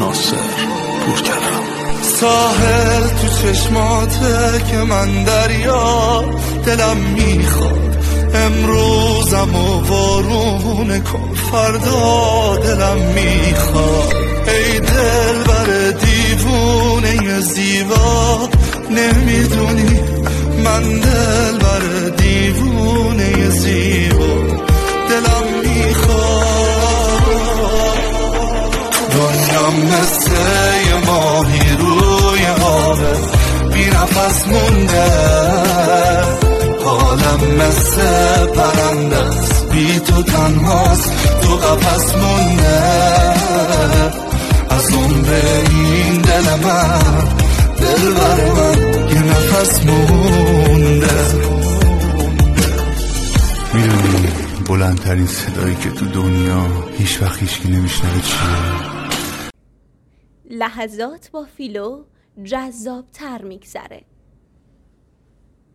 ناصر پورکرم. ساحل تو چشماته که من دریا، دلم میخواد امروزم و وارونه کن فردا دلم میخواد. ای دل بر دیوونه زیبا، نمیدونی من دل بر دیوونه زیبا دلم میخواد. دنیام مثل یه ماهی روی آبه بی نفس مونده، حالم مثل پرنده است بی تو تنهاست تو قفس مونده. از عمر این دل من دل بر من یه نفس مونده. میدونی بلندترین صدایی که تو دنیا هیچ وقت هیچکی نمیشنوه چیه؟ لحظات با فیلو جذاب تر میگذره.